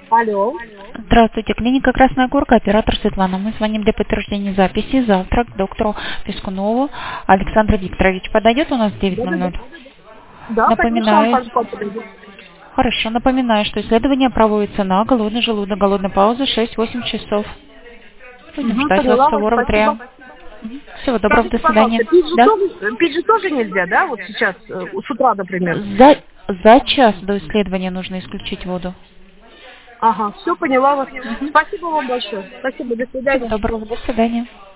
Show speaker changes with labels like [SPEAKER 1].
[SPEAKER 1] Алло.
[SPEAKER 2] Здравствуйте, клиника Красная Горка, оператор Светлана. Мы звоним для подтверждения записи. Завтра к доктору Пескунову Александру Викторовичу. Подойдет у нас в
[SPEAKER 1] Да-да-да.
[SPEAKER 2] 9:00?
[SPEAKER 1] Да, конечно, он
[SPEAKER 2] Напоминаю.
[SPEAKER 1] подойдет.
[SPEAKER 2] Хорошо, напоминаю, что исследование проводится на голодный желудок, голодная пауза 6-8 часов. Будем ждать вас в
[SPEAKER 1] Поняла вас,
[SPEAKER 2] Суворова 3.
[SPEAKER 1] спасибо.
[SPEAKER 2] Всего доброго,
[SPEAKER 1] Скажите,
[SPEAKER 2] до свидания.
[SPEAKER 1] пожалуйста,
[SPEAKER 2] Да?
[SPEAKER 1] пить же тоже нельзя, да, вот сейчас, с утра, например?
[SPEAKER 2] За час до исследования нужно исключить воду.
[SPEAKER 1] Ага, все, поняла вас. Спасибо вам большое. Спасибо, до
[SPEAKER 2] Всего
[SPEAKER 1] свидания.
[SPEAKER 2] доброго, до свидания.